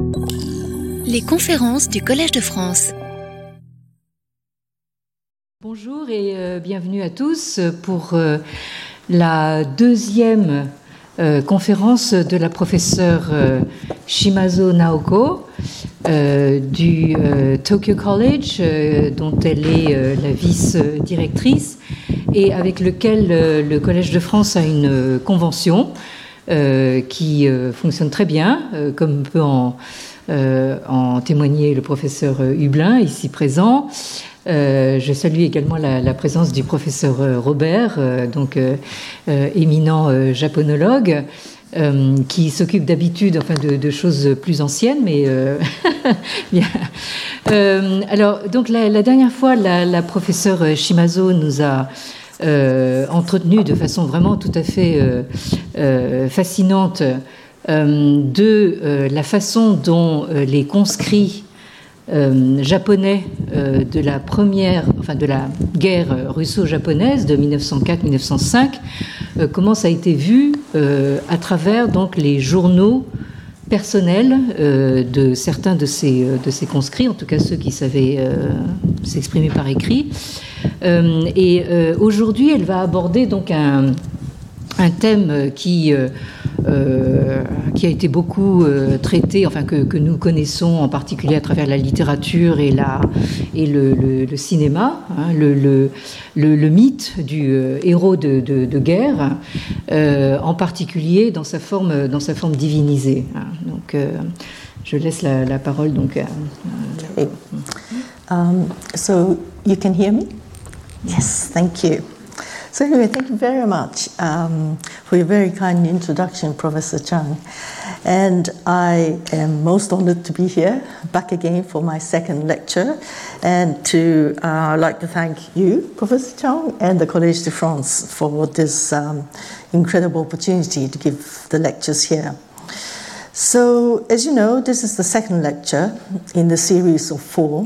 Les conférences du Collège de France. Bonjour et bienvenue à tous pour la deuxième conférence de la professeure Shimazo Naoko du Tokyo College, dont elle est la vice-directrice et avec lequel le Collège de France a une convention qui fonctionne très bien, comme peut en témoigner le professeur Hublin, ici présent. Je salue également la présence du professeur Robert, éminent japonologue, qui s'occupe d'habitude de choses plus anciennes, mais bien. Alors, donc la dernière fois, la professeure Shimazo nous a entretenu de façon vraiment tout à fait fascinante de la façon dont les conscrits japonais de la guerre russo-japonaise de 1904-1905, comment ça a été vu à travers donc les journaux personnels de certains de ces conscrits, en tout cas ceux qui savaient s'exprimer par écrit. Et aujourd'hui, elle va aborder donc un thème qui a été beaucoup traité, que nous connaissons en particulier à travers la littérature et le cinéma, hein, le mythe du héros de guerre, en particulier dans sa forme divinisée. Hein. Donc, je laisse la parole donc à... So you can hear me? Yes, thank you. So anyway, thank you very much for your very kind introduction, Professor Chang. And I am most honored to be here, back again for my second lecture, and to like to thank you, Professor Chang, and the Collège de France for this incredible opportunity to give the lectures here. So, as you know, this is the second lecture in the series of 4,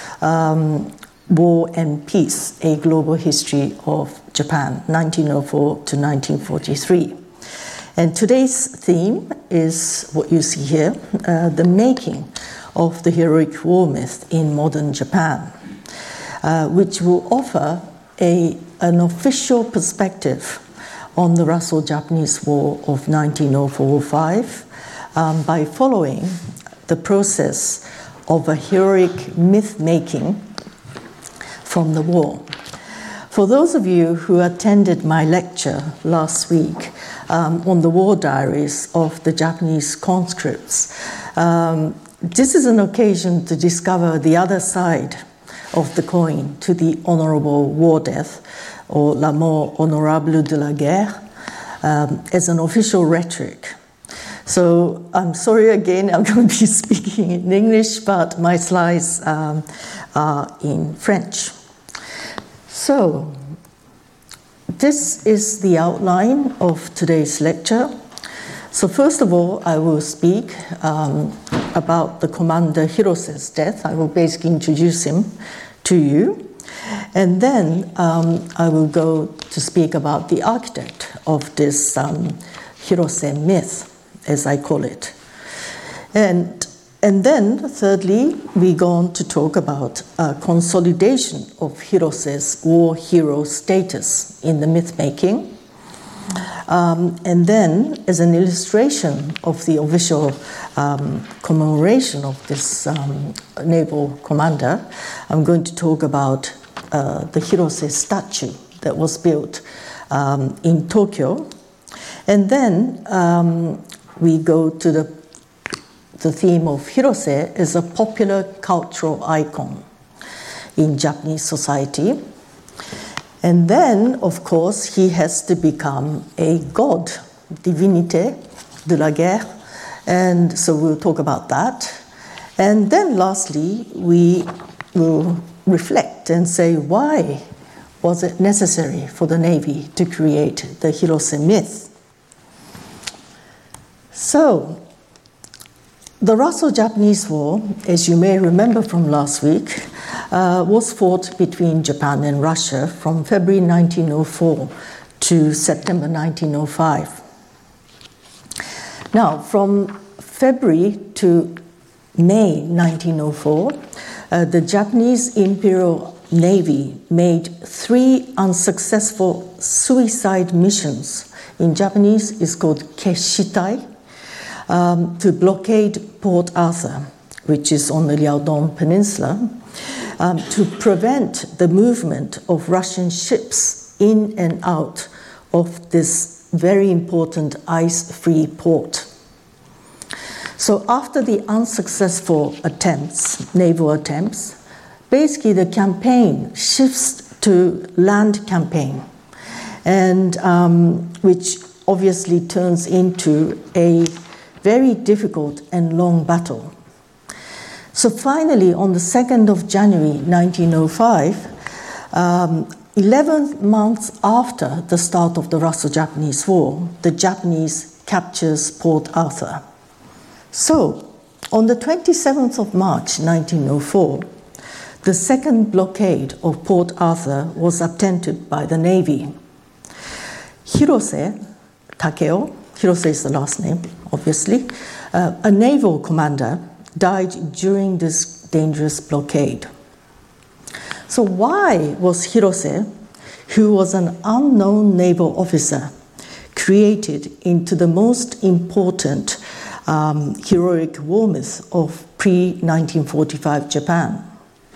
War and Peace, A Global History of Japan, 1904 to 1943. And today's theme is what you see here, the making of the heroic war myth in modern Japan, which will offer an official perspective on the Russo-Japanese War of 1904-05 by following the process of a heroic myth-making from the war. For those of you who attended my lecture last week on the war diaries of the Japanese conscripts, this is an occasion to discover the other side of the coin to the honorable war death, or la mort honorable de la guerre, as an official rhetoric. So I'm sorry again, I'm going to be speaking in English, but my slides are in French. So, this is the outline of today's lecture. So first of all, I will speak about the Commander Hirose's death. I will basically introduce him to you. And then I will go to speak about the architect of this Hirose myth, as I call it. And then, thirdly, we go on to talk about consolidation of Hirose's war hero status in the myth-making. And then, as an illustration of the official commemoration of this naval commander, I'm going to talk about the Hirose statue that was built in Tokyo. And then we go to the theme of Hirose as a popular cultural icon in Japanese society. And then, of course, he has to become a god, divinité de la guerre. And so we'll talk about that. And then lastly, we will reflect and say, why was it necessary for the Navy to create the Hirose myth? So, the Russo-Japanese War, as you may remember from last week, was fought between Japan and Russia from February 1904 to September 1905. Now, from February to May 1904, the Japanese Imperial Navy made 3 unsuccessful suicide missions. In Japanese, it's called Keshitai, to blockade Port Arthur, which is on the Liaodong Peninsula, to prevent the movement of Russian ships in and out of this very important ice-free port. So after the unsuccessful attempts, naval attempts, basically the campaign shifts to land campaign, and which obviously turns into a very difficult and long battle. So finally, on the 2nd of January 1905, 11 months after the start of the Russo-Japanese War, the Japanese captures Port Arthur. So, on the 27th of March 1904, the second blockade of Port Arthur was attempted by the Navy. Hirose Takeo, Hirose is the last name, obviously, a naval commander, died during this dangerous blockade. So why was Hirose, who was an unknown naval officer, created into the most important heroic war myth of pre-1945 Japan?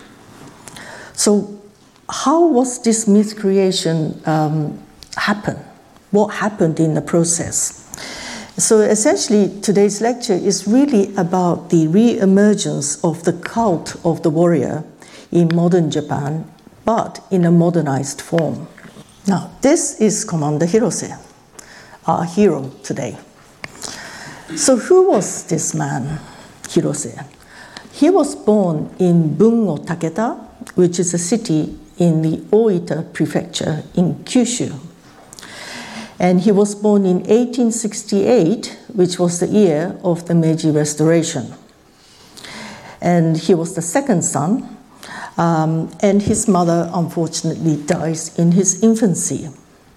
So how was this myth creation happen? What happened in the process? So essentially, today's lecture is really about the re-emergence of the cult of the warrior in modern Japan, but in a modernized form. Now, this is Commander Hirose, our hero today. So who was this man, Hirose? He was born in Bungo Taketa, which is a city in the Oita prefecture in Kyushu. And he was born in 1868, which was the year of the Meiji Restoration. And he was the second son, and his mother unfortunately dies in his infancy.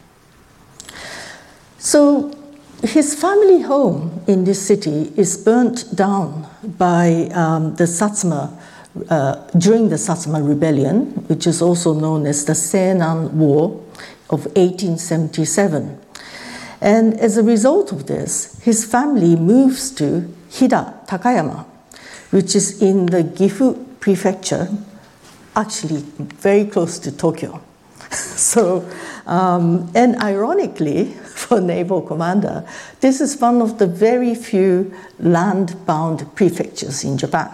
So his family home in this city is burnt down by the Satsuma, during the Satsuma Rebellion, which is also known as the Seinan War of 1877. And as a result of this, his family moves to Hida Takayama, which is in the Gifu prefecture, actually very close to Tokyo. So, and ironically, for a naval commander, this is one of the very few land-bound prefectures in Japan.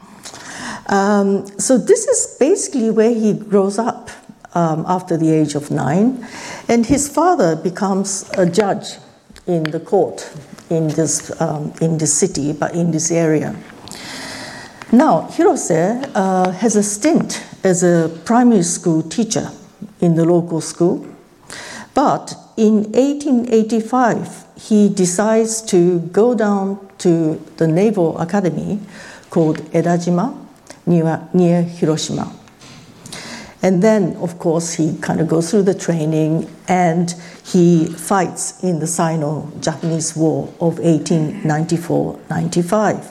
So this is basically where he grows up after the age of 9, and his father becomes a judge in the court in this city, but in this area. Now, Hirose has a stint as a primary school teacher in the local school, but in 1885 he decides to go down to the Naval Academy called Edajima near Hiroshima. And then, of course, he kind of goes through the training and he fights in the Sino-Japanese War of 1894-95.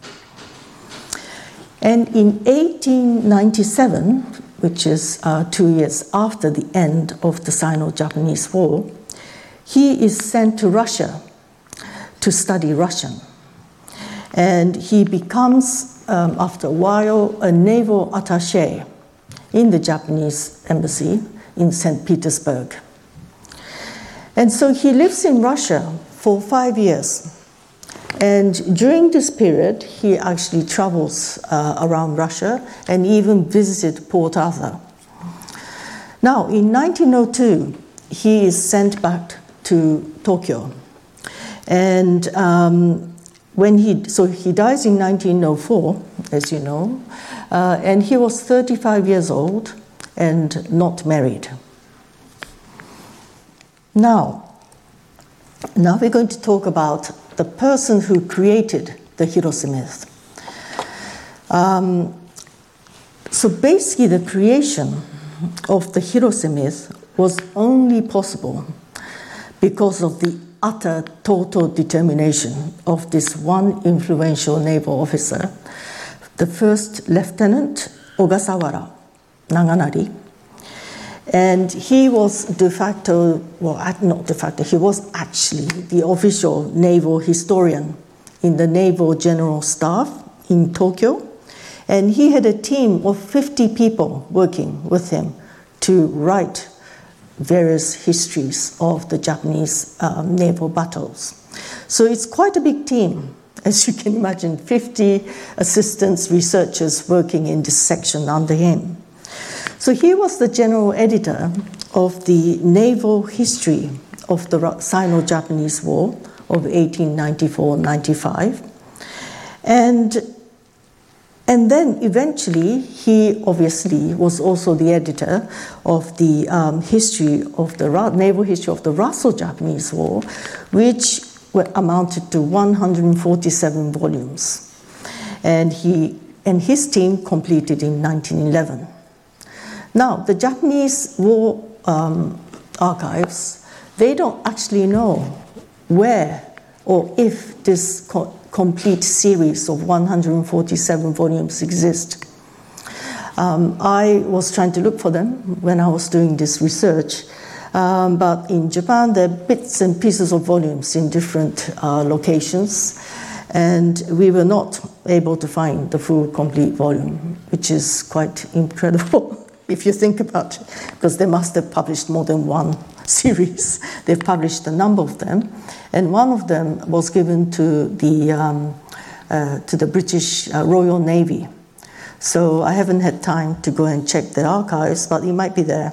And in 1897, which is 2 years after the end of the Sino-Japanese War, he is sent to Russia to study Russian. And he becomes, after a while, a naval attaché in the Japanese embassy in St. Petersburg. And so he lives in Russia for 5 years. And during this period, he actually travels around Russia and even visited Port Arthur. Now, in 1902, he is sent back to Tokyo. And so he dies in 1904, as you know, and he was 35 years old and not married. Now we're going to talk about the person who created the Hirose myth. So basically the creation of the Hirose myth was only possible because of the utter total determination of this one influential naval officer, the first Lieutenant Ogasawara Naganari. And he was de facto, well, not de facto, he was actually the official naval historian in the Naval General Staff in Tokyo. And he had a team of 50 people working with him to write various histories of the Japanese naval battles. So it's quite a big team, as you can imagine, 50 assistants, researchers working in this section under him. So he was the general editor of the Naval History of the Sino-Japanese War of 1894-95. And then eventually, he obviously was also the editor of the history of the naval history of the Russo-Japanese War, which amounted to 147 volumes. And his team completed in 1911. Now, the Japanese war archives, they don't actually know where or if this complete series of 147 volumes exist. I was trying to look for them when I was doing this research, but in Japan there are bits and pieces of volumes in different locations, and we were not able to find the full complete volume, which is quite incredible if you think about it, because they must have published more than one series. They've published a number of them, and one of them was given to the British Royal Navy. So I haven't had time to go and check the archives, but it might be there.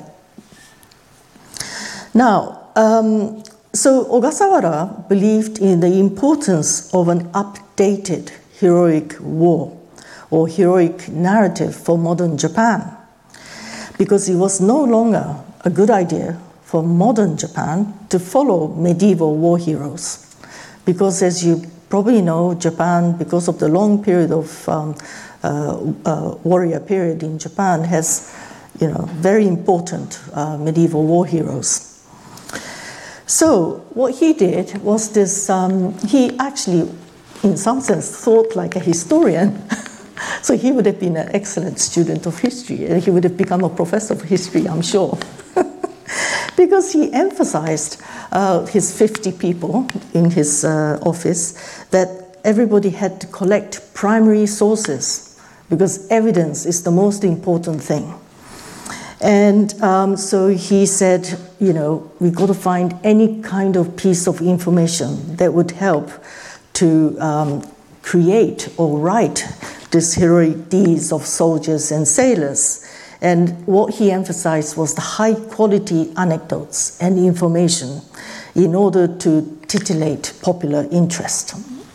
Now, so Ogasawara believed in the importance of an updated heroic war or heroic narrative for modern Japan, because it was no longer a good idea for modern Japan to follow medieval war heroes. Because as you probably know, Japan, because of the long period of warrior period in Japan, has very important medieval war heroes. So what he did was this, he actually, in some sense, thought like a historian. So he would have been an excellent student of history, and he would have become a professor of history, I'm sure. Because he emphasized his 50 people in his office that everybody had to collect primary sources, because evidence is the most important thing. And so he said, we've got to find any kind of piece of information that would help to create or write these heroic deeds of soldiers and sailors. And what he emphasized was the high quality anecdotes and information in order to titillate popular interest.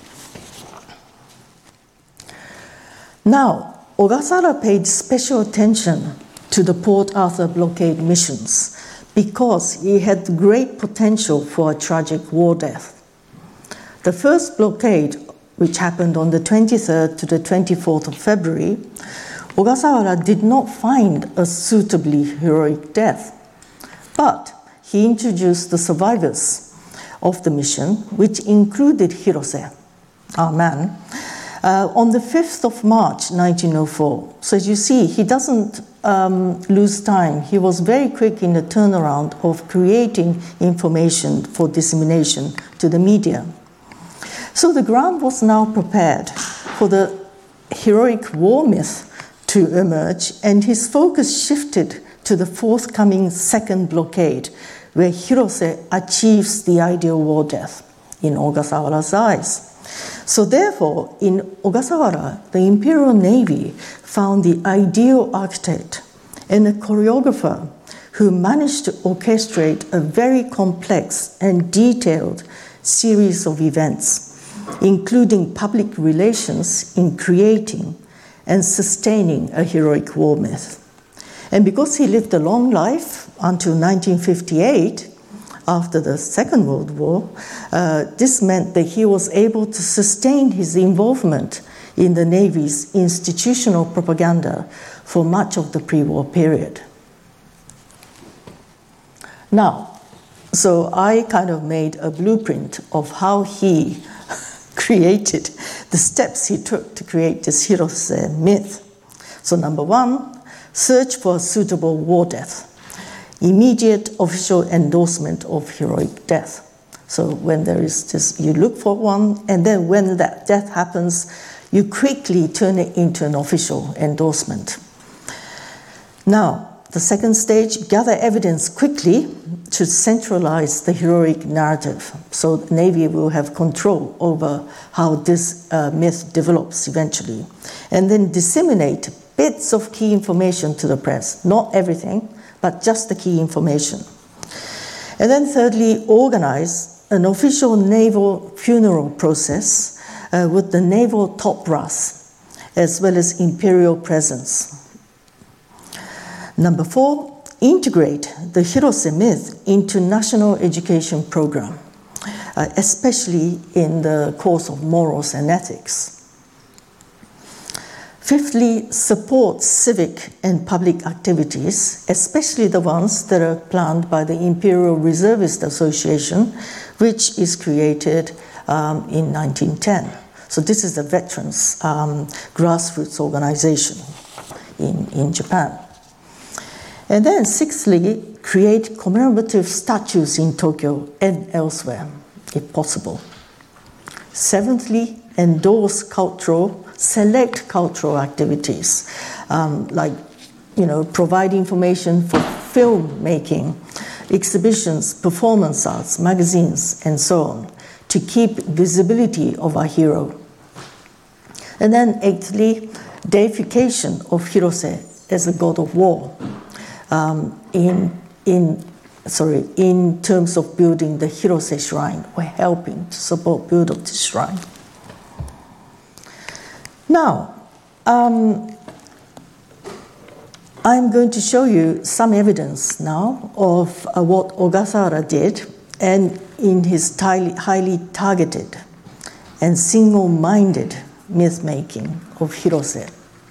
Now, Ogasawara paid special attention to the Port Arthur blockade missions because he had great potential for a tragic war death. The first blockade, which happened on the 23rd to the 24th of February, Ogasawara did not find a suitably heroic death, but he introduced the survivors of the mission, which included Hirose, our man, on the 5th of March 1904. So as you see, he doesn't lose time. He was very quick in the turnaround of creating information for dissemination to the media. So the ground was now prepared for the heroic war myth to emerge, and his focus shifted to the forthcoming second blockade, where Hirose achieves the ideal war death in Ogasawara's eyes. So therefore, in Ogasawara, the Imperial Navy found the ideal architect and a choreographer who managed to orchestrate a very complex and detailed series of events, including public relations in creating and sustaining a heroic war myth. And because he lived a long life until 1958, after the Second World War, this meant that he was able to sustain his involvement in the Navy's institutional propaganda for much of the pre-war period. Now, So I kind of made a blueprint of how he created, the steps he took to create this Hirose myth. So number one, search for a suitable war death. Immediate official endorsement of heroic death. So when there is this, you look for one, and then when that death happens, you quickly turn it into an official endorsement. Now, the second stage, gather evidence quickly to centralize the heroic narrative. So the Navy will have control over how this myth develops eventually. And then disseminate bits of key information to the press. Not everything, but just the key information. And then thirdly, organize an official naval funeral process with the naval top brass, as well as imperial presence. Number four, integrate the Hirose myth into national education program, especially in the course of morals and ethics. Fifthly, support civic and public activities, especially the ones that are planned by the Imperial Reservist Association, which is created in 1910. So this is the veterans' grassroots organization in Japan. And then sixthly, create commemorative statues in Tokyo and elsewhere, if possible. Seventhly, endorse select cultural activities, like, provide information for filmmaking, exhibitions, performance arts, magazines, and so on, to keep visibility of our hero. And then eighthly, deification of Hirose as a god of war, in terms of building the Hirose Shrine, or helping to support build of this shrine. Now, I'm going to show you some evidence now of what Ogasawara did, and in his highly targeted and single-minded myth-making of Hirose.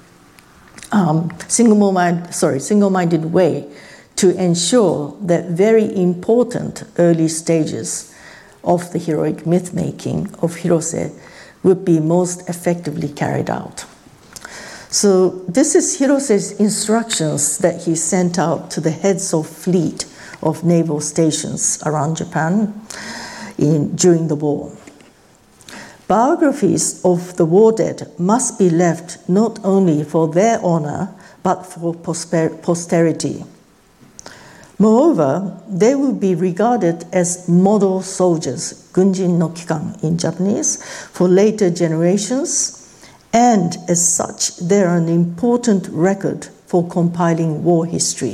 Single-minded way to ensure that very important early stages of the heroic myth-making of Hirose would be most effectively carried out. So this is Hirose's instructions that he sent out to the heads of fleet of naval stations around Japan during the war. Biographies of the war dead must be left not only for their honor, but for posterity. Moreover, they will be regarded as model soldiers, gunjin no kikan in Japanese, for later generations, and as such, they are an important record for compiling war history.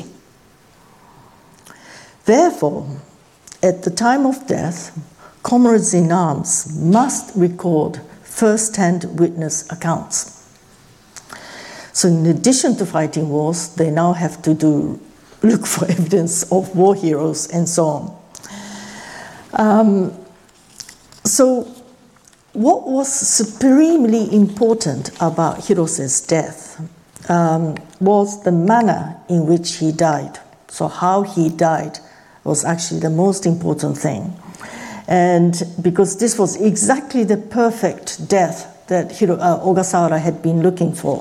Therefore, at the time of death, comrades in arms must record first-hand witness accounts. So in addition to fighting wars, they now have to look for evidence of war heroes and so on. So what was supremely important about Hirose's death was the manner in which he died. So how he died was actually the most important thing. And because this was exactly the perfect death that Ogasawara had been looking for.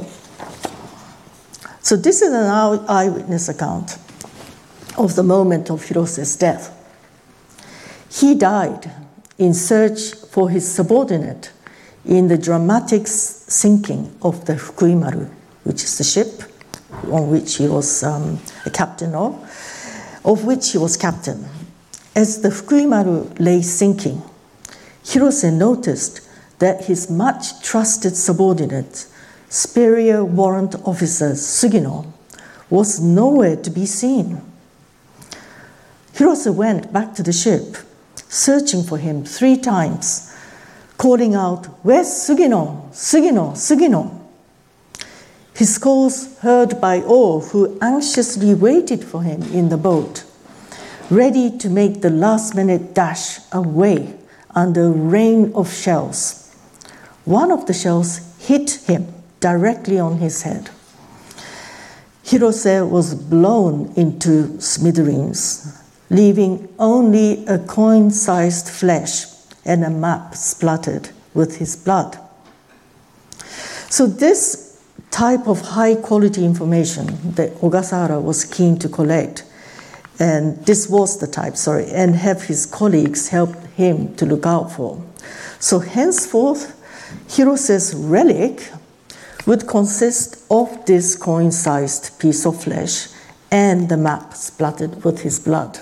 So this is an eyewitness account of the moment of Hirose's death. He died in search for his subordinate in the dramatic sinking of the Fukuimaru, which is the ship on which he was a captain of which he was captain. As the Fukuimaru lay sinking, Hirose noticed that his much trusted subordinate, superior warrant officer Sugino, was nowhere to be seen. Hirose went back to the ship, searching for him 3 times, calling out, "Where's Sugino? Sugino, Sugino?" His calls heard by all who anxiously waited for him in the boat, ready to make the last-minute dash away under a rain of shells. One of the shells hit him directly on his head. Hirose was blown into smithereens, leaving only a coin-sized flesh and a map splattered with his blood. So this type of high-quality information that Ogasawara was keen to collect, and this was the type, and have his colleagues help him to look out for. So henceforth, Hirose's relic would consist of this coin-sized piece of flesh and the map splattered with his blood.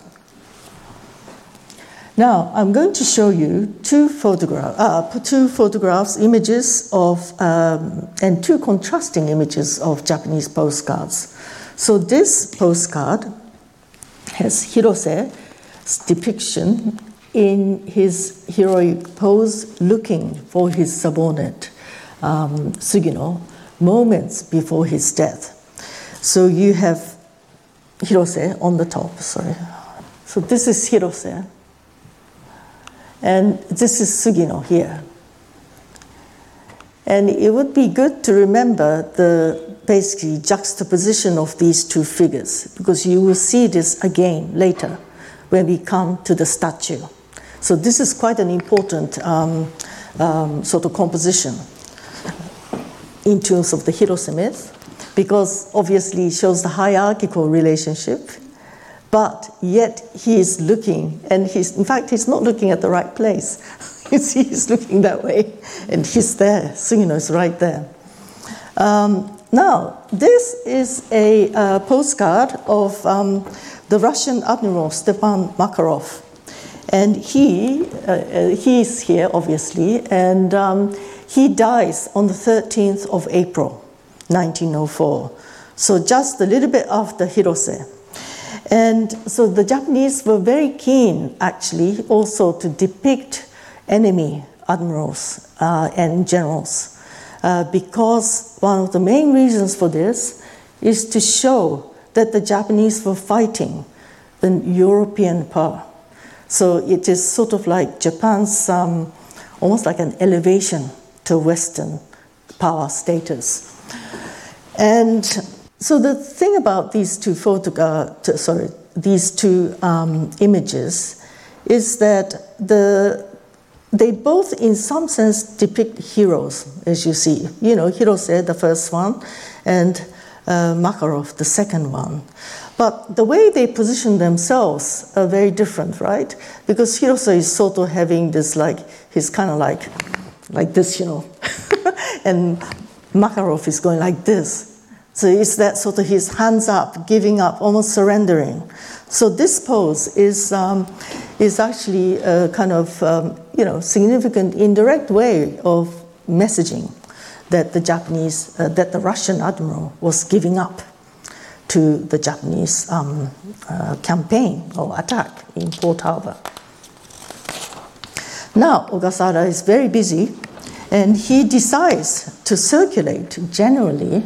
Now, I'm going to show you two photographs, images of, and two contrasting images of Japanese postcards. So this postcard has Hirose's depiction in his heroic pose looking for his subordinate, Sugino, moments before his death. So you have Hirose on the top, So this is Hirose. And this is Sugino here. And it would be good to remember the basically juxtaposition of these two figures, because you will see this again later when we come to the statue. So this is quite an important sort of composition in terms of the Hirose myth, because obviously it shows the hierarchical relationship, but yet he is looking, and in fact, he's not looking at the right place. You see, he's looking that way, and he's there. Sugino is right there. Now, this is a postcard of the Russian Admiral Stepan Makarov. And he's here, obviously, and he dies on the 13th of April, 1904. So just a little bit after Hirose. And so the Japanese were very keen, actually, also to depict enemy admirals and generals, because one of the main reasons for this is to show that the Japanese were fighting the European power. So it is sort of like Japan's almost like an elevation to Western power status. And so the thing about these two images is that they both, in some sense, depict heroes, as you see. You know, Hirose, the first one, and Makarov, the second one. But the way they position themselves are very different, right? Because Hirose is sort of having this, he's kind of like this, and Makarov is going like this. So it's that sort of his hands up, giving up, almost surrendering. So this pose is actually a kind of, significant indirect way of messaging that the Russian admiral was giving up to the Japanese campaign or attack in Port Harbor. Now, Ogasawara is very busy, and he decides to circulate generally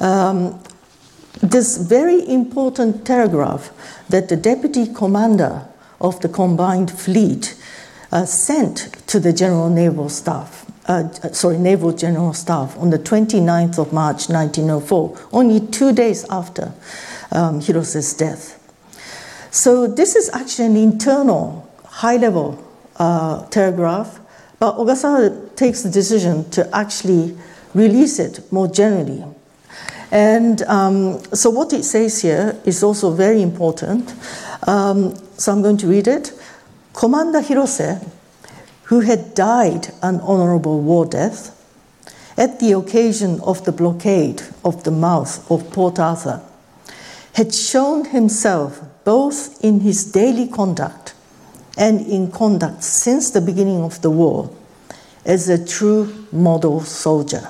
this very important telegraph that the deputy commander of the combined fleet sent to the Naval General Staff on the 29th of March 1904, only 2 days after Hirose's death. So this is actually an internal, high-level telegraph, but Ogasawara takes the decision to actually release it more generally. And so what it says here is also very important. So I'm going to read it. Commander Hirose, who had died an honorable war death at the occasion of the blockade of the mouth of Port Arthur, had shown himself both in his daily conduct and in conduct since the beginning of the war as a true model soldier.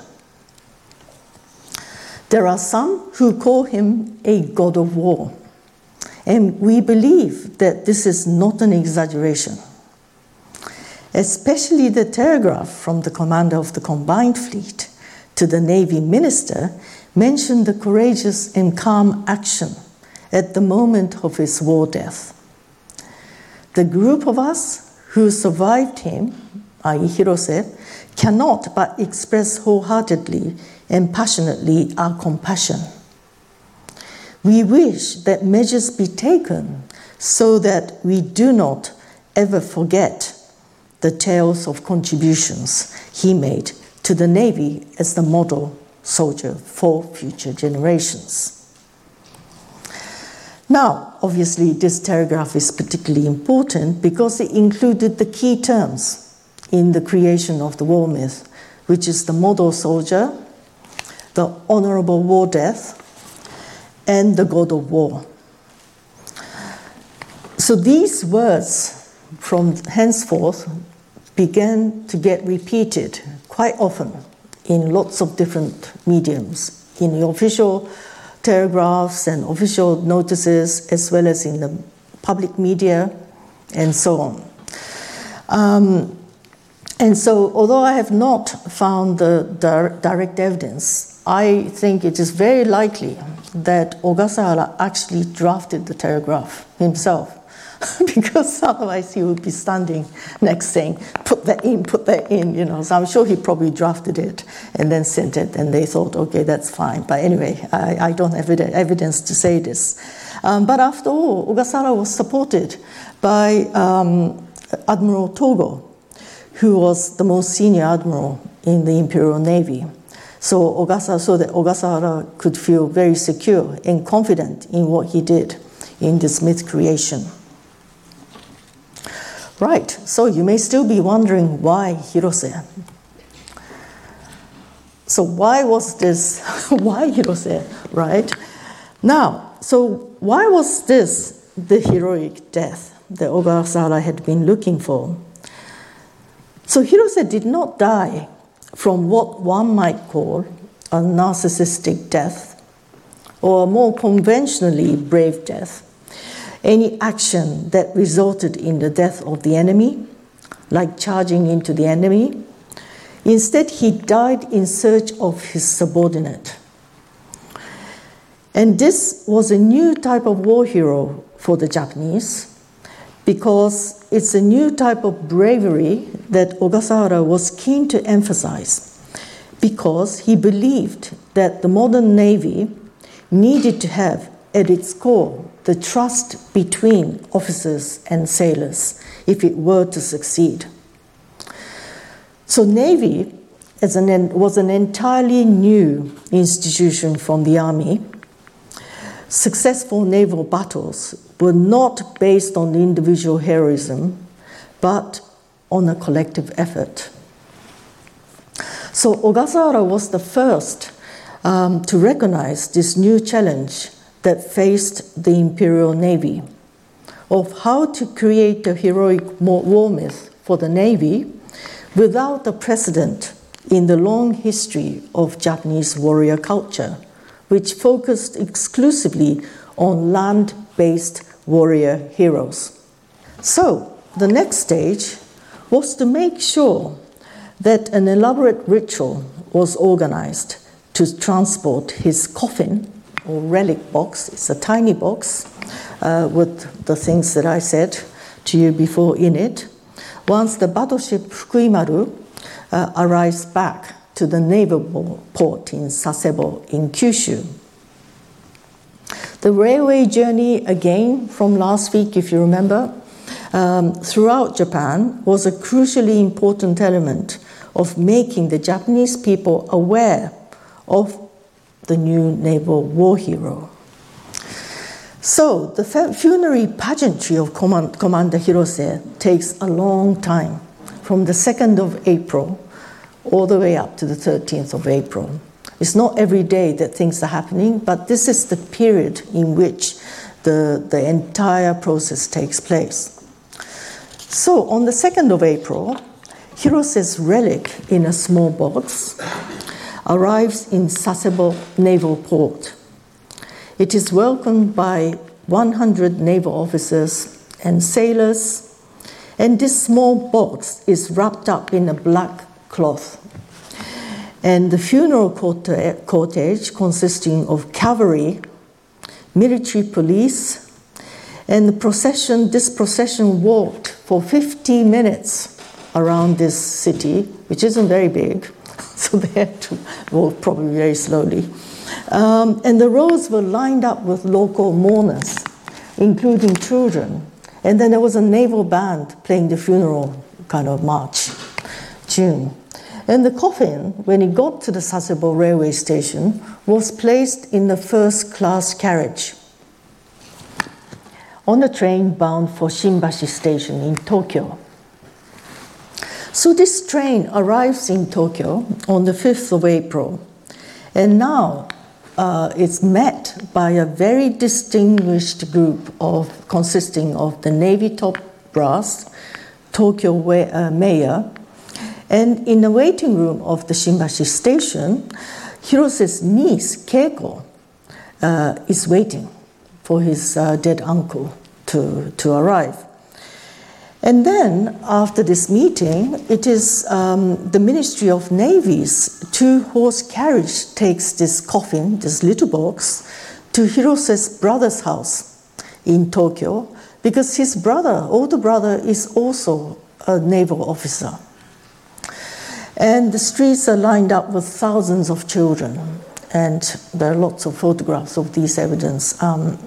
There are some who call him a god of war, and we believe that this is not an exaggeration. Especially the telegraph from the commander of the combined fleet to the Navy minister mentioned the courageous and calm action at the moment of his war death. The group of us who survived him, i.e. Hirose, cannot but express wholeheartedly and passionately our compassion. We wish that measures be taken so that we do not ever forget the tales of contributions he made to the Navy as the model soldier for future generations. Now, obviously, this paragraph is particularly important because it included the key terms in the creation of the war myth, which is the model soldier, the honorable war death, and the god of war. So these words from henceforth began to get repeated quite often in lots of different mediums, in the official telegraphs and official notices, as well as in the public media, and so on. And so, although I have not found the direct evidence, I think it is very likely that Ogasawara actually drafted the telegraph himself, because otherwise he would be standing next saying, put that in, you know. So I'm sure he probably drafted it and then sent it, and they thought, okay, that's fine. But anyway, I don't have evidence to say this. But after all, Ogasawara was supported by Admiral Togo, who was the most senior admiral in the Imperial Navy. So that Ogasawara could feel very secure and confident in what he did in this myth creation. Right, so you may still be wondering why Hirose? So why was this, why Hirose, right? Now, so why was this the heroic death that Ogasawara had been looking for? So Hirose did not die from what one might call a narcissistic death, or a more conventionally brave death. Any action that resulted in the death of the enemy, like charging into the enemy. Instead, he died in search of his subordinate. And this was a new type of war hero for the Japanese, because it's a new type of bravery that Ogasawara was keen to emphasize, because he believed that the modern Navy needed to have at its core the trust between officers and sailors if it were to succeed. So Navy was an entirely new institution from the Army. Successful naval battles were not based on individual heroism, but on a collective effort. So Ogasawara was the first to recognize this new challenge that faced the Imperial Navy, of how to create a heroic war myth for the Navy without a precedent in the long history of Japanese warrior culture, which focused exclusively on land-based warrior heroes. So the next stage was to make sure that an elaborate ritual was organized to transport his coffin or relic box. It's a tiny box with the things that I said to you before in it. Once the battleship Fukuimaru arrives back to the naval port in Sasebo in Kyushu. The railway journey, again from last week, if you remember, throughout Japan was a crucially important element of making the Japanese people aware of the new naval war hero. So the funerary pageantry of Commander Hirose takes a long time, from the 2nd of April all the way up to the 13th of April. It's not every day that things are happening, but this is the period in which the entire process takes place. So on the 2nd of April, Hirose's relic in a small box arrives in Sasebo Naval Port. It is welcomed by 100 naval officers and sailors, and this small box is wrapped up in a black cloth. And the funeral cortege, consisting of cavalry, military police, and this procession walked for 50 minutes around this city, which isn't very big, so they had to walk probably very slowly. And the roads were lined up with local mourners including children. And then there was a naval band playing the funeral kind of march tune. And the coffin, when it got to the Sasebo railway station, was placed in the first-class carriage on the train bound for Shimbashi Station in Tokyo. So this train arrives in Tokyo on the 5th of April, and now it's met by a very distinguished group consisting of the Navy top brass, Tokyo mayor, and in the waiting room of the Shimbashi Station, Hirose's niece, Keiko, is waiting for his dead uncle to arrive. And then, after this meeting, it is the Ministry of Navy's two-horse carriage takes this coffin, this little box, to Hirose's brother's house in Tokyo, because his brother, older brother, is also a naval officer. And the streets are lined up with thousands of children, and there are lots of photographs of this evidence.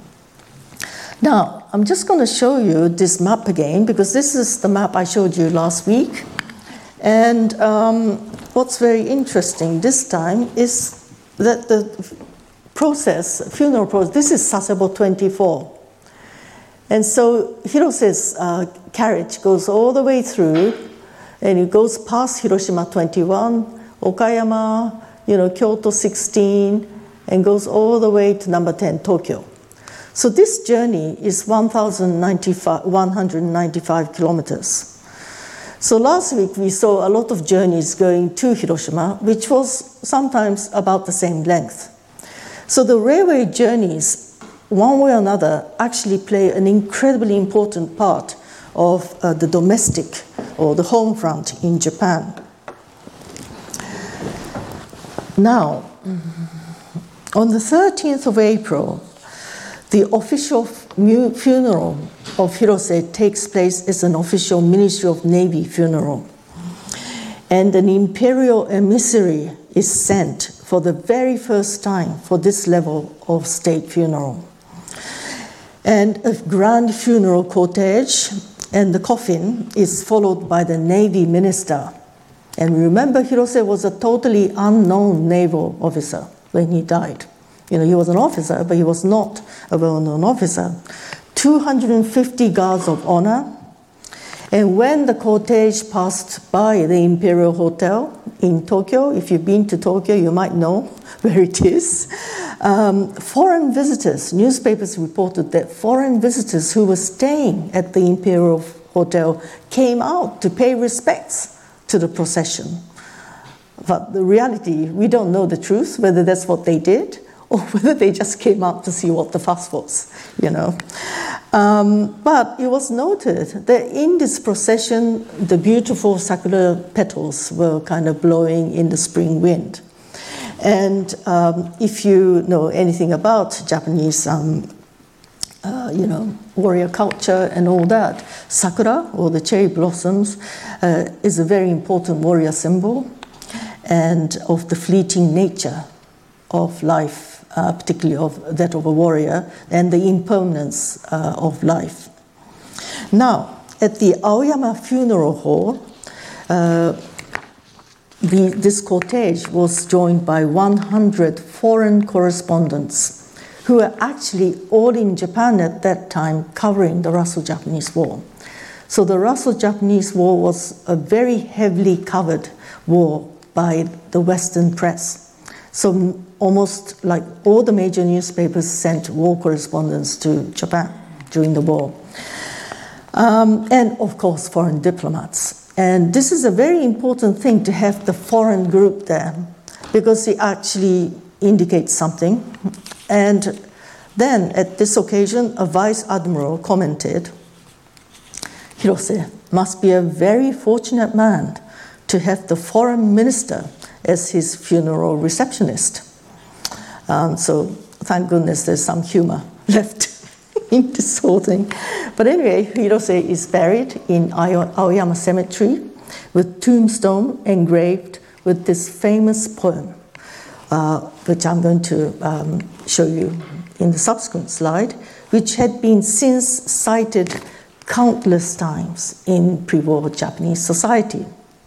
Now, I'm just going to show you this map again, because this is the map I showed you last week. And what's very interesting this time is that the funeral process, this is Sasebo 24. And so Hirose's carriage goes all the way through, and it goes past Hiroshima 21, Okayama, Kyoto 16, and goes all the way to number 10, Tokyo. So this journey is 1,195 kilometers. So last week we saw a lot of journeys going to Hiroshima, which was sometimes about the same length. So the railway journeys, one way or another, actually play an incredibly important part of the domestic or the home front in Japan. Now, on the 13th of April, the official funeral of Hirose takes place as an official Ministry of Navy funeral. And an imperial emissary is sent for the very first time for this level of state funeral. And a grand funeral cortege, and the coffin is followed by the Navy minister. And remember, Hirose was a totally unknown naval officer when he died. He was an officer, but he was not a well-known officer. 250 guards of honor. And when the cortege passed by the Imperial Hotel in Tokyo, if you've been to Tokyo, you might know where it is. Foreign visitors, newspapers reported that foreign visitors who were staying at the Imperial Hotel came out to pay respects to the procession. But the reality, we don't know the truth, whether that's what they did, or whether they just came out to see what the fuss was, But it was noted that in this procession, the beautiful sakura petals were kind of blowing in the spring wind. And if you know anything about Japanese, warrior culture and all that, sakura, or the cherry blossoms, is a very important warrior symbol, and of the fleeting nature of life, particularly of that of a warrior, and the impermanence of life. Now, at the Aoyama Funeral Hall, this cortege was joined by 100 foreign correspondents who were actually all in Japan at that time covering the Russo-Japanese War. So the Russo-Japanese War was a very heavily covered war by the Western press. So almost like all the major newspapers sent war correspondents to Japan during the war. And of course, foreign diplomats. And this is a very important thing to have the foreign group there, because it actually indicates something. And then at this occasion, a vice admiral commented, "Hirose must be a very fortunate man to have the foreign minister as his funeral receptionist." So thank goodness there's some humor left in this whole thing. But anyway, Hirose is buried in Aoyama Cemetery with tombstone engraved with this famous poem, which I'm going to show you in the subsequent slide, which had been since cited countless times in pre-war Japanese society.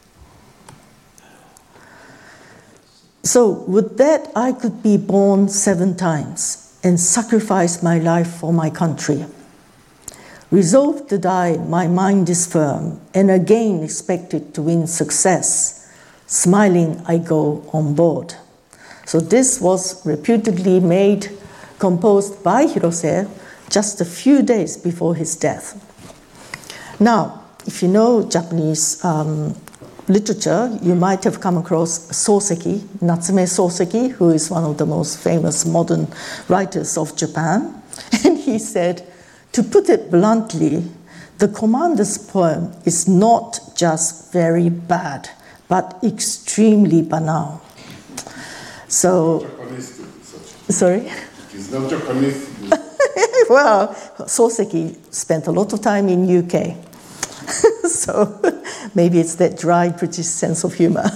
So with that, I could be born 7 times and sacrifice my life for my country. Resolved to die, my mind is firm, and again expected to win success. Smiling, I go on board. So this was reputedly composed by Hirose just a few days before his death. Now, if you know Japanese literature, you might have come across Soseki, Natsume Soseki, who is one of the most famous modern writers of Japan. And he said, to put it bluntly, the commander's poem is not just very bad, but extremely banal. So, sorry? It's not Japanese. Well, Soseki spent a lot of time in UK. So maybe it's that dry British sense of humor.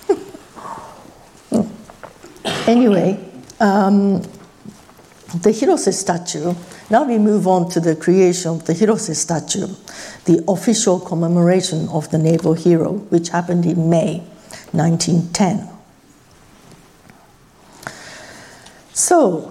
Anyway, the Hirose statue, now we move on to the creation of the Hirose statue, the official commemoration of the naval hero, which happened in May 1910. So,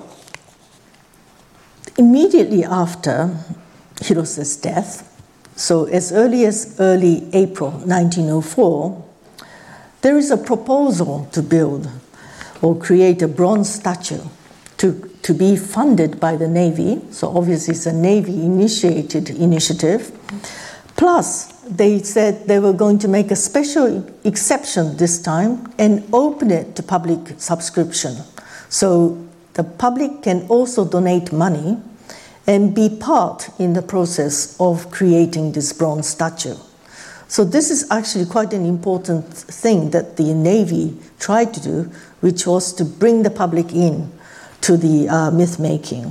immediately after Hirose's death, so as early April 1904, there is a proposal to build or create a bronze statue to be funded by the Navy. So obviously it's a Navy-initiated initiative. Plus, they said they were going to make a special exception this time and open it to public subscription. So the public can also donate money and be part in the process of creating this bronze statue. So this is actually quite an important thing that the Navy tried to do, which was to bring the public in to the myth-making.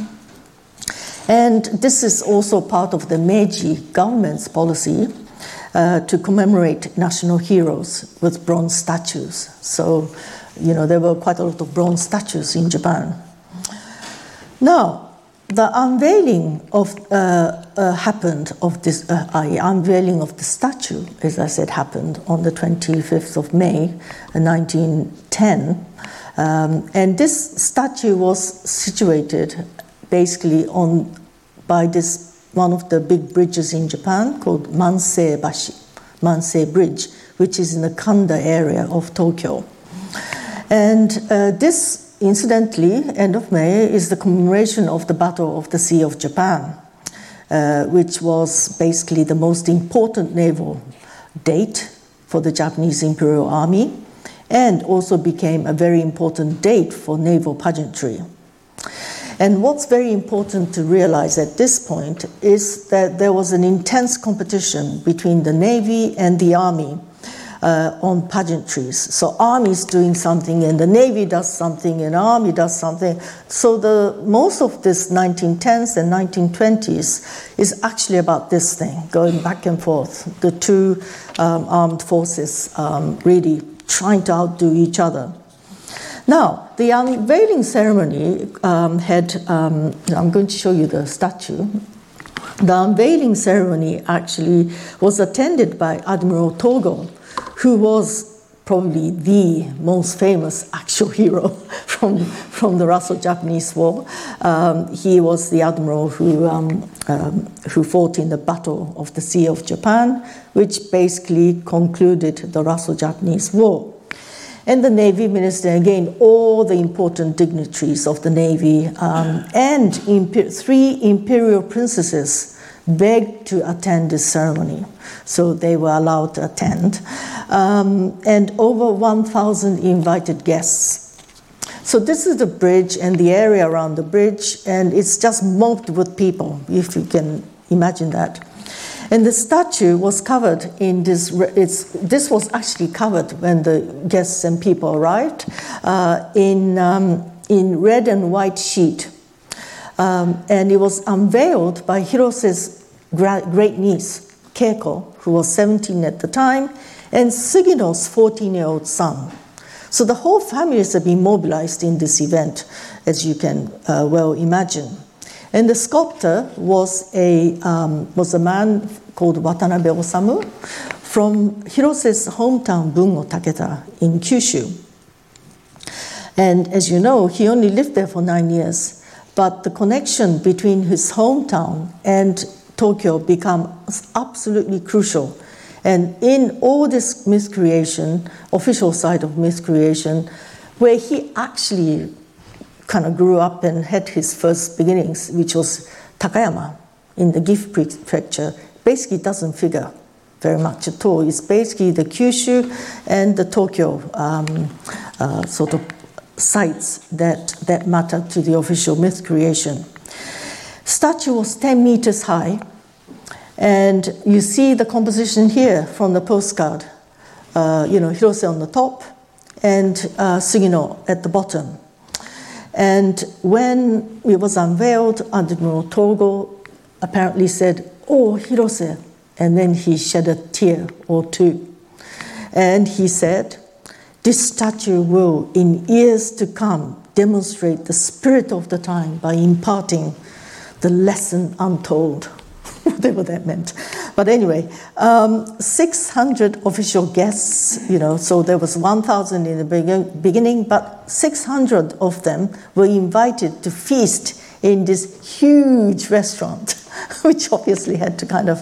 And this is also part of the Meiji government's policy to commemorate national heroes with bronze statues. So, there were quite a lot of bronze statues in Japan. Now, the unveiling happened of this unveiling of the statue, as I said, happened on the 25th of May, 1910, and this statue was situated basically by this one of the big bridges in Japan called Mansei Bridge, which is in the Kanda area of Tokyo, and this. Incidentally, end of May is the commemoration of the Battle of the Sea of Japan, which was basically the most important naval date for the Japanese Imperial Army and also became a very important date for naval pageantry. And what's very important to realize at this point is that there was an intense competition between the Navy and the Army on pageantries. So Army is doing something and the Navy does something and Army does something. So most of this 1910s and 1920s is actually about this thing, going back and forth. The two armed forces really trying to outdo each other. Now, the unveiling ceremony I'm going to show you the statue. The unveiling ceremony actually was attended by Admiral Togo, who was probably the most famous actual hero from the Russo-Japanese War. He was the admiral who fought in the Battle of the Sea of Japan, which basically concluded the Russo-Japanese War. And the Navy Minister, again, all the important dignitaries of the Navy, and 3 imperial princesses begged to attend this ceremony. So they were allowed to attend. And over 1,000 invited guests. So this is the bridge and the area around the bridge, and it's just mobbed with people, if you can imagine that. And the statue was covered in this was actually covered when the guests and people arrived in red and white sheet. And it was unveiled by Hirose's great niece, Keiko, who was 17 at the time, and Sugino's 14-year-old son. So the whole families have been mobilized in this event, as you can well imagine. And the sculptor was a man called Watanabe Osamu from Hirose's hometown Bungo Takeda in Kyushu. And as you know, he only lived there for 9 years, but the connection between his hometown and Tokyo became absolutely crucial. And in all this myth creation, official side of myth creation, where he actually kind of grew up and had his first beginnings, which was Takayama in the Gifu Prefecture, basically doesn't figure very much at all. It's basically the Kyushu and the Tokyo sort of sites that matter to the official myth creation. Statue was 10 meters high, and you see the composition here from the postcard. Hirose on the top and Sugino at the bottom. And when it was unveiled, Admiral Togo apparently said, "Oh, Hirose," and then he shed a tear or two. And he said, "This statue will, in years to come, demonstrate the spirit of the time by imparting the lesson untold," whatever that meant. But anyway, 600 official guests, so there was 1,000 in the beginning, but 600 of them were invited to feast in this huge restaurant, which obviously had to kind of,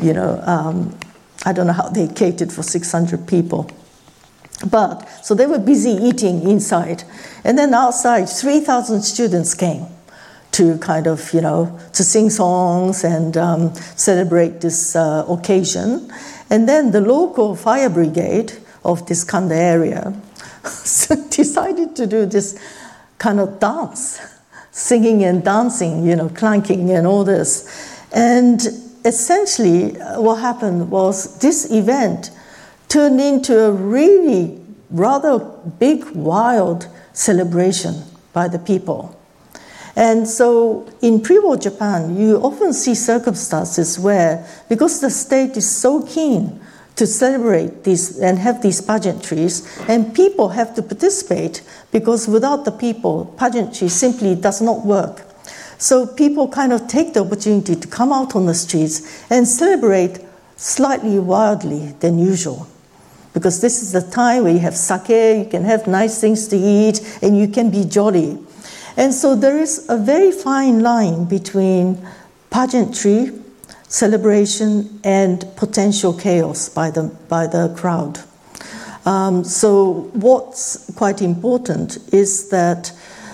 I don't know how they catered for 600 people. But, so they were busy eating inside. And then outside, 3,000 students came to kind of, to sing songs and celebrate this occasion. And then the local fire brigade of this Kanda area decided to do this kind of dance, singing and dancing, clanking and all this. And essentially what happened was this event turned into a really rather big, wild celebration by the people. And so in pre-war Japan, you often see circumstances where, because the state is so keen to celebrate these and have these pageantries, and people have to participate, because without the people, pageantry simply does not work. So people kind of take the opportunity to come out on the streets and celebrate slightly wildly than usual. Because this is the time where you have sake, you can have nice things to eat, and you can be jolly. And so there is a very fine line between pageantry, celebration, and potential chaos by the crowd. So what's quite important is that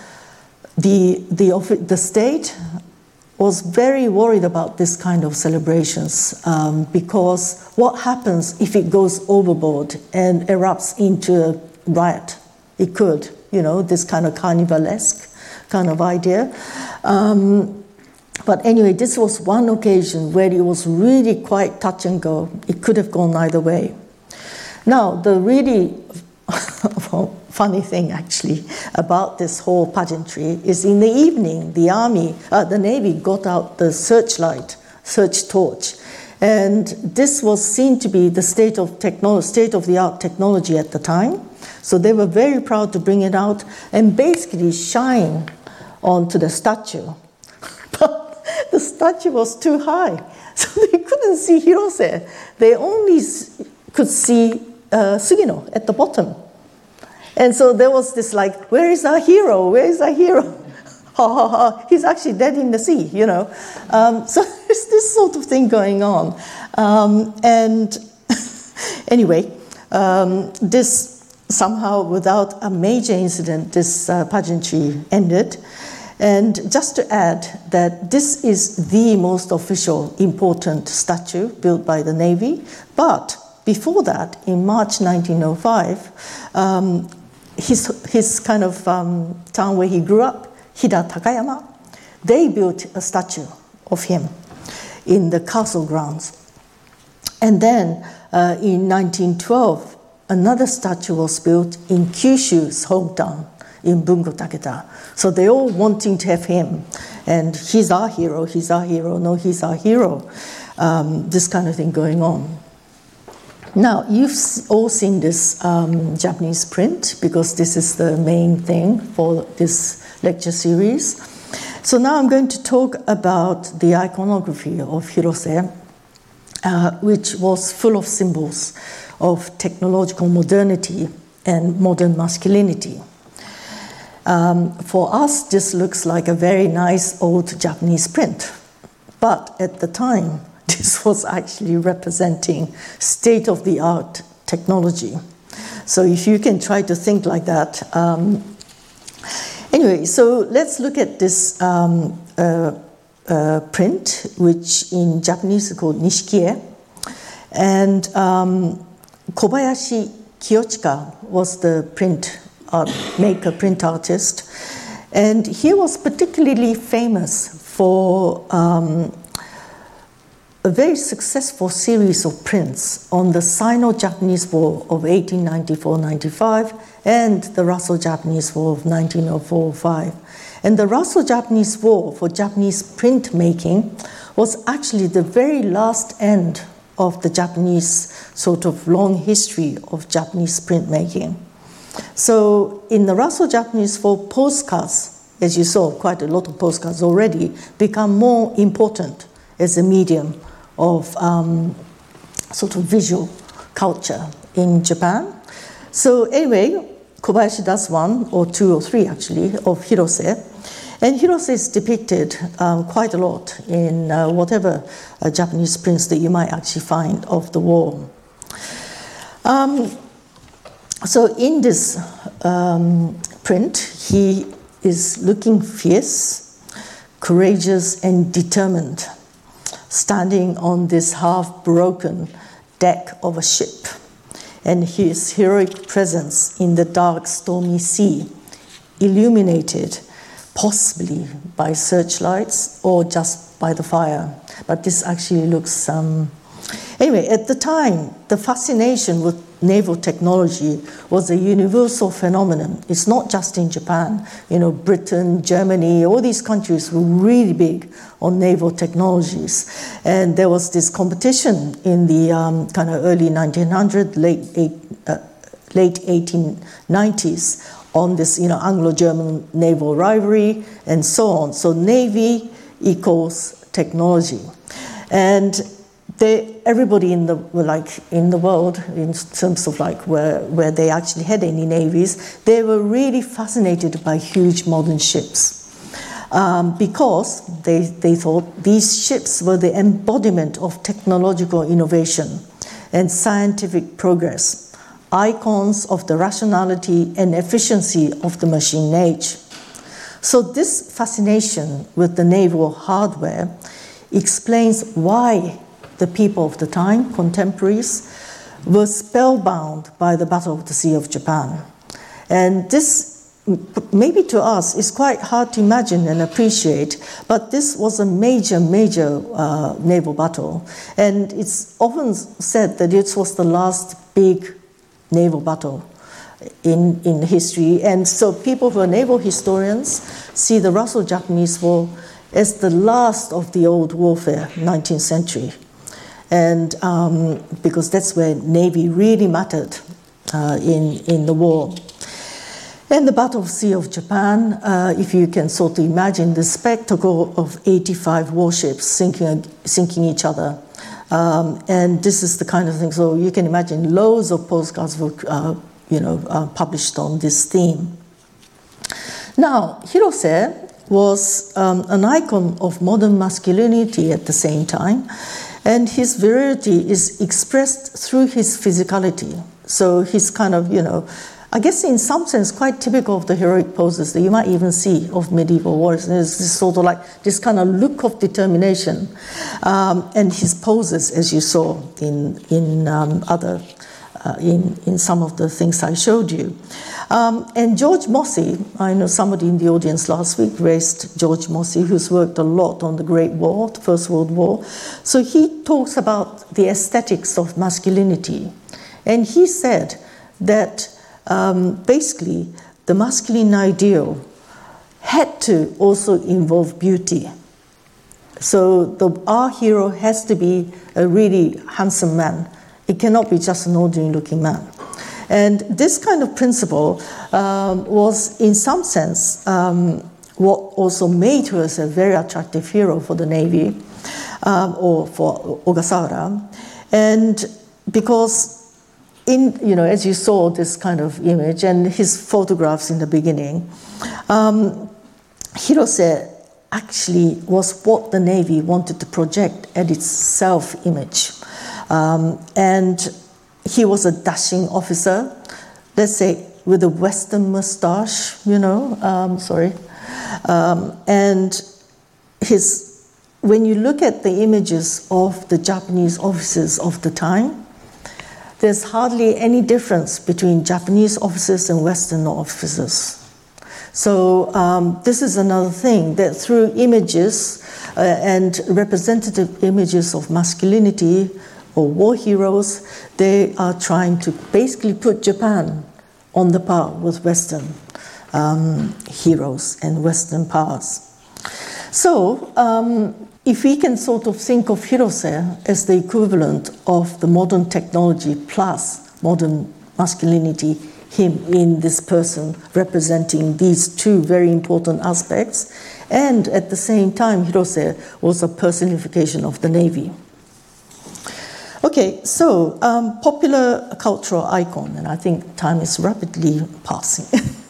the state was very worried about this kind of celebrations because what happens if it goes overboard and erupts into a riot? It could, this kind of carnivalesque kind of idea. But anyway, this was one occasion where it was really quite touch and go. It could have gone either way. Now, the really funny thing actually about this whole pageantry is in the evening, the Navy got out the search torch. And this was seen to be the state-of-the-art technology at the time. So they were very proud to bring it out and basically shine onto the statue. But the statue was too high, so they couldn't see Hirose. They only could see Sugino at the bottom. And so there was this where is our hero? Where is our hero? Ha ha ha, he's actually dead in the sea, So there's this sort of thing going on. And anyway, this somehow, without a major incident, this pageantry ended. And just to add that this is the most official important statue built by the Navy. But before that, in March 1905, his kind of town where he grew up, Hida Takayama, they built a statue of him in the castle grounds. And then in 1912, another statue was built in Kyushu's hometown, in Bungo Takeda. So they all wanting to have him. And he's our hero, no, he's our hero. This kind of thing going on. Now, you've all seen this Japanese print, because this is the main thing for this lecture series. So now I'm going to talk about the iconography of Hirose, which was full of symbols of technological modernity and modern masculinity. For us, this looks like a very nice old Japanese print, but at the time, this was actually representing state-of-the-art technology. So if you can try to think like that. Anyway, so let's look at this print, which in Japanese is called Nishikie. And Kobayashi Kiyochika was the print artist. And he was particularly famous for a very successful series of prints on the Sino-Japanese War of 1894-95 and the Russo-Japanese War of 1904-05. And the Russo-Japanese War for Japanese printmaking was actually the very last end of the Japanese sort of long history of Japanese printmaking. So in the Russo-Japanese War, postcards, as you saw, quite a lot of postcards already, become more important as a medium of sort of visual culture in Japan. So anyway, Kobayashi does one, or two or three actually, of Hirose. And Hirose is depicted quite a lot in whatever Japanese prints that you might actually find of the war. So in this print, he is looking fierce, courageous, and determined, standing on this half-broken deck of a ship, and his heroic presence in the dark, stormy sea, illuminated possibly by searchlights or just by the fire. But this actually looks... Anyway, at the time, the fascination with naval technology was a universal phenomenon. It's not just in Japan. You know, Britain, Germany, all these countries were really big on naval technologies. And there was this competition in the kind of early 1900s, late 1890s on this, you know, Anglo-German naval rivalry and so on. So Navy equals technology. And everybody in the world, in terms of like where they actually had any navies, they were really fascinated by huge modern ships because they thought these ships were the embodiment of technological innovation and scientific progress, icons of the rationality and efficiency of the machine age. So this fascination with the naval hardware explains why the people of the time, contemporaries, were spellbound by the Battle of the Sea of Japan. And this, maybe to us, is quite hard to imagine and appreciate, but this was a major naval battle. And it's often said that it was the last big naval battle in history. And so people who are naval historians see the Russo-Japanese War as the last of the old warfare, 19th century. And because that's where Navy really mattered in the war. And the Battle of the Sea of Japan, if you can sort of imagine the spectacle of 85 warships sinking each other. And this is the kind of thing, so you can imagine loads of postcards were published on this theme. Now, Hirose was an icon of modern masculinity at the same time. And his virility is expressed through his physicality. So he's kind of, I guess in some sense quite typical of the heroic poses that you might even see of medieval warriors. There's this sort of like this kind of look of determination. And his poses, as you saw in some of the things I showed you. And George Mossey, I know somebody in the audience last week raised George Mossey, who's worked a lot on the Great War, the First World War. So he talks about the aesthetics of masculinity. And he said that basically the masculine ideal had to also involve beauty. So our hero has to be a really handsome man. It cannot be just an ordinary looking man. And this kind of principle was, in some sense, what also made her a very attractive hero for the Navy, or for Ogasawara. And because as you saw this kind of image and his photographs in the beginning, Hirose actually was what the Navy wanted to project at its self-image. And he was a dashing officer, let's say with a Western mustache, and when you look at the images of the Japanese officers of the time, there's hardly any difference between Japanese officers and Western officers. So this is another thing, that through images and representative images of masculinity or war heroes, they are trying to basically put Japan on the par with Western heroes and Western powers. So if we can sort of think of Hirose as the equivalent of the modern technology plus modern masculinity, him in this person representing these two very important aspects, and at the same time Hirose was a personification of the Navy. Okay, so popular cultural icon, and I think time is rapidly passing.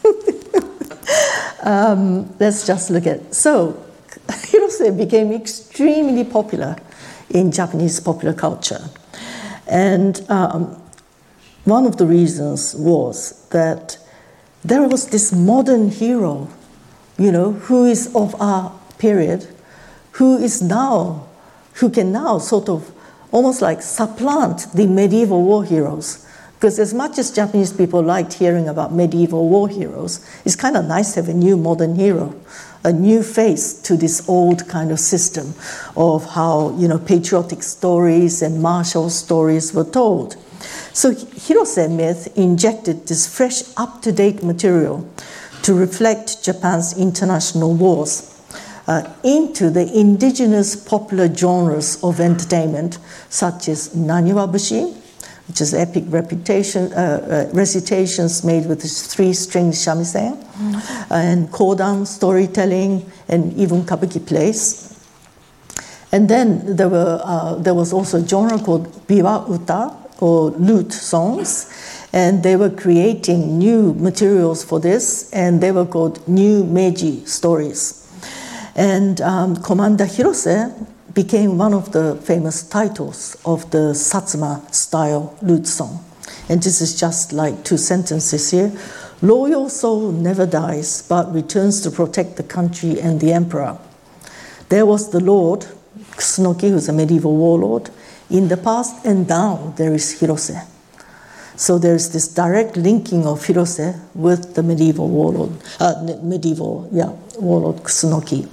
Let's just look at, so Hirose became extremely popular in Japanese popular culture. And one of the reasons was that there was this modern hero, who is of our period, who can now sort of almost like supplant the medieval war heroes. Because as much as Japanese people liked hearing about medieval war heroes, it's kind of nice to have a new modern hero, a new face to this old kind of system of how, patriotic stories and martial stories were told. So Hirose myth injected this fresh, up-to-date material to reflect Japan's international wars into the indigenous popular genres of entertainment, such as Naniwabushi, which is epic recitations made with three-string shamisen, and kodan, storytelling, and even kabuki plays. And then there was also a genre called biwa uta, or lute songs, and they were creating new materials for this, and they were called New Meiji stories. And Commander Hirose became one of the famous titles of the Satsuma-style lute song. And this is just like two sentences here. Loyal soul never dies, but returns to protect the country and the emperor. There was the Lord, Kusunoki, who's a medieval warlord, in the past, and now there is Hirose. So there's this direct linking of Hirose with the medieval warlord, warlord Kusunoki.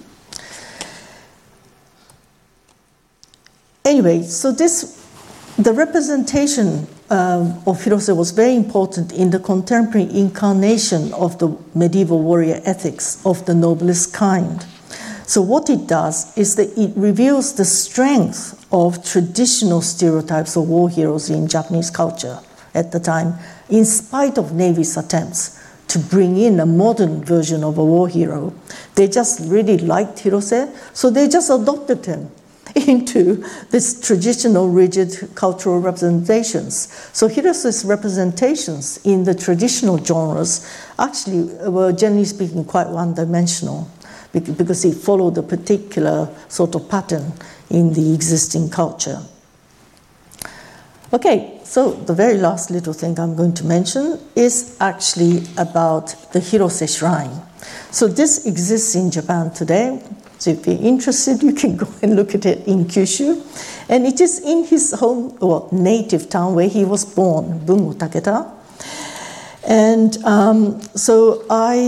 Anyway, so the representation of Hirose was very important in the contemporary incarnation of the medieval warrior ethics of the noblest kind. So what it does is that it reveals the strength of traditional stereotypes of war heroes in Japanese culture at the time, in spite of Navy's attempts to bring in a modern version of a war hero. They just really liked Hirose, so they just adopted him into this traditional rigid cultural representations. So Hirose's representations in the traditional genres actually were, generally speaking, quite one-dimensional, because he followed a particular sort of pattern in the existing culture. Okay, so the very last little thing I'm going to mention is actually about the Hirose Shrine. So this exists in Japan today. So if you're interested, you can go and look at it in Kyushu. And it is in his home, native town where he was born, Bungo Taketa. And So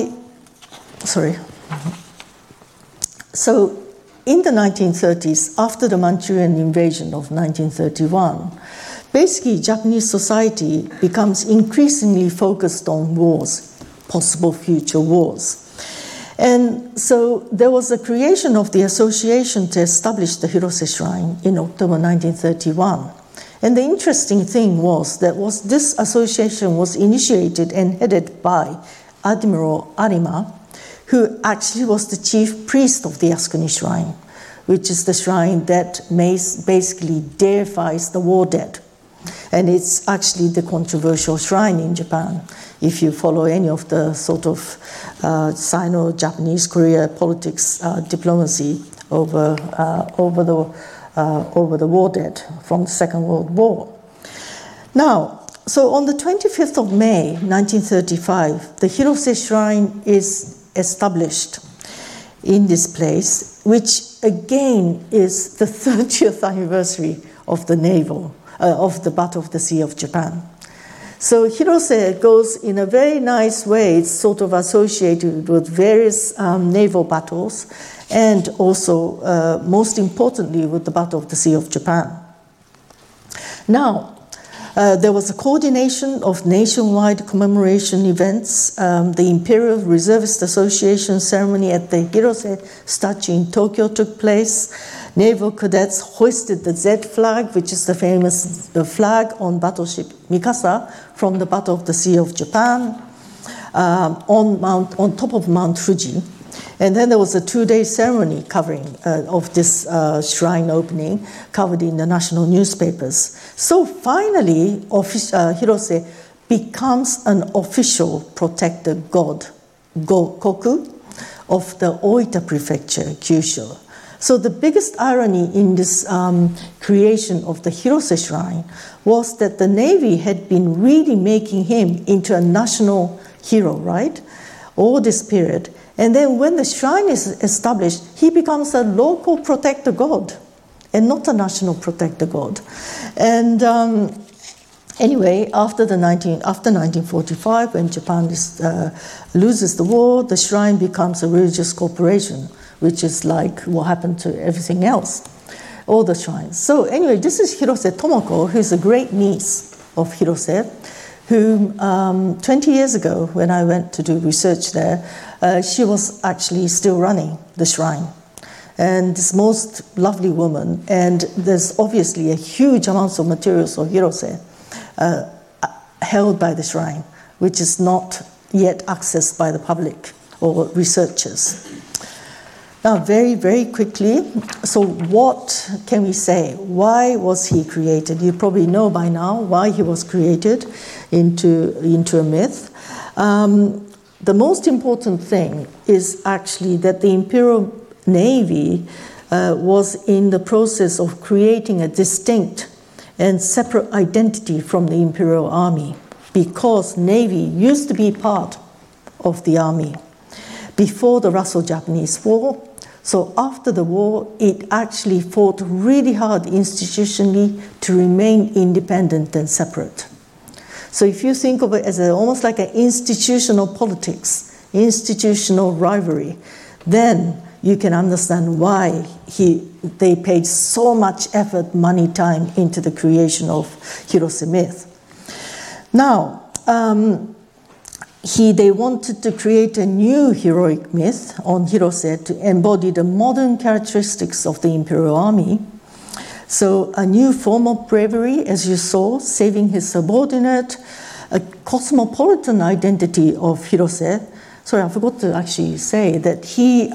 in the 1930s, after the Manchurian invasion of 1931, basically Japanese society becomes increasingly focused on wars, possible future wars. And so there was a creation of the association to establish the Hirose Shrine in October 1931. And the interesting thing was that this association was initiated and headed by Admiral Arima, who actually was the chief priest of the Yasukuni Shrine, which is the shrine that basically deifies the war dead. And it's actually the controversial shrine in Japan. If you follow any of the sort of Sino-Japanese Korea politics, diplomacy over the war dead from the Second World War. Now, so on the 25th of May, 1935, the Hirose Shrine is established in this place, which again is the 30th anniversary of the of the Battle of the Sea of Japan. So Hirose goes in a very nice way. It's sort of associated with various naval battles, and also, most importantly, with the Battle of the Sea of Japan. Now, there was a coordination of nationwide commemoration events. The Imperial Reservist Association ceremony at the Hirose statue in Tokyo took place. Naval cadets hoisted the Z flag, which is the famous flag on battleship Mikasa from the Battle of the Sea of Japan, on top of Mount Fuji. And then there was a 2-day ceremony covering of this shrine opening, covered in the national newspapers. So finally, Hirose becomes an official protector god, Gokoku, of the Oita Prefecture, Kyushu. So the biggest irony in this creation of the Hirose Shrine was that the Navy had been really making him into a national hero, right? All this period. And then when the shrine is established, he becomes a local protector god and not a national protector god. And anyway, after 1945, when Japan loses the war, the shrine becomes a religious corporation, which is like what happened to everything else, all the shrines. So anyway, this is Hirose Tomoko, who's a great niece of Hirose, who 20 years ago, when I went to do research there, she was actually still running the shrine. And this most lovely woman, and there's obviously a huge amount of materials of Hirose held by the shrine, which is not yet accessed by the public or researchers. Now, very, very quickly, so what can we say? Why was he created? You probably know by now why he was created into a myth. The most important thing is actually that the Imperial Navy was in the process of creating a distinct and separate identity from the Imperial Army, because Navy used to be part of the Army before the Russo-Japanese War. So after the war, it actually fought really hard institutionally to remain independent and separate. So if you think of it as almost like an institutional politics, institutional rivalry, then you can understand why they paid so much effort, money, time into the creation of Hirose myth. Now, they wanted to create a new heroic myth on Hirose to embody the modern characteristics of the Imperial Army. So a new form of bravery, as you saw, saving his subordinate, a cosmopolitan identity of Hirose. Sorry, I forgot to actually say that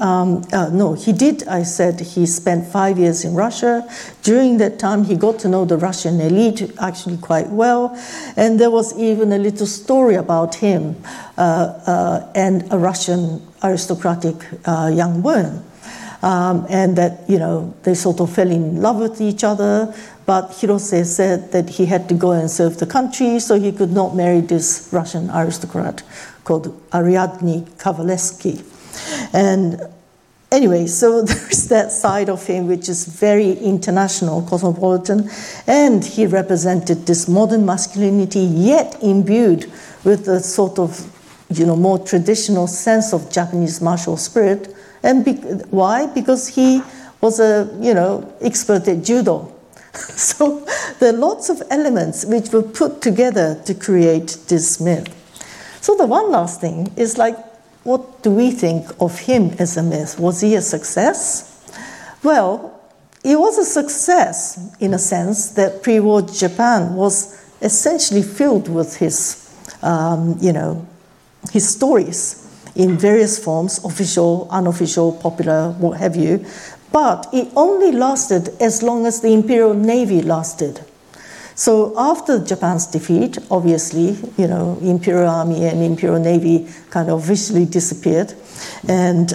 I said he spent 5 years in Russia. During that time, he got to know the Russian elite actually quite well. And there was even a little story about him and a Russian aristocratic young woman. And that, they sort of fell in love with each other. But Hirose said that he had to go and serve the country, so he could not marry this Russian aristocrat called Ariadne Kavalevsky. And anyway, so there's that side of him which is very international, cosmopolitan, and he represented this modern masculinity, yet imbued with a sort of, more traditional sense of Japanese martial spirit. And why? Because he was expert at judo. So there are lots of elements which were put together to create this myth. So the one last thing is what do we think of him as a myth? Was he a success? Well, he was a success in a sense that pre-war Japan was essentially filled with his stories in various forms, official, unofficial, popular, what have you. But it only lasted as long as the Imperial Navy lasted. So after Japan's defeat, obviously, Imperial Army and Imperial Navy kind of visually disappeared. And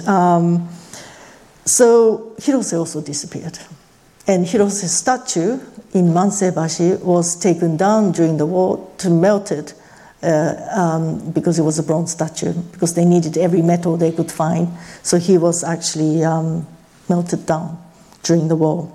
so Hirose also disappeared. And Hirose's statue in Manseibashi was taken down during the war to melt it because it was a bronze statue, because they needed every metal they could find. So he was actually melted down during the war.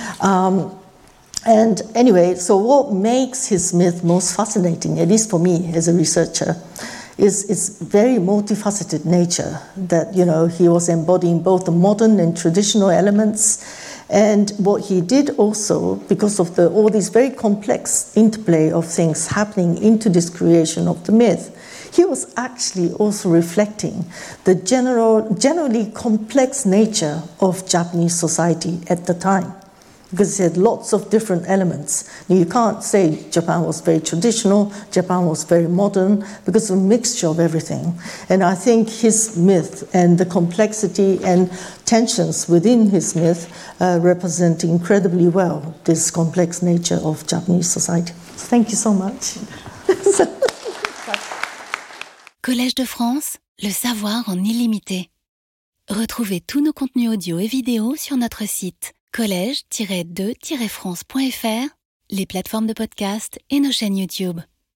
And anyway, so what makes his myth most fascinating, at least for me as a researcher, is its very multifaceted nature, that, he was embodying both the modern and traditional elements. And what he did also, because of all these very complex interplay of things happening into this creation of the myth, he was actually also reflecting the generally complex nature of Japanese society at the time, because it had lots of different elements. You can't say Japan was very traditional, Japan was very modern, because of a mixture of everything. And I think his myth and the complexity and tensions within his myth represent incredibly well this complex nature of Japanese society. Thank you so much. Collège de France, le savoir en illimité. Retrouvez tous nos contenus audio et vidéo sur notre site collège-2-france.fr, les plateformes de podcast et nos chaînes YouTube.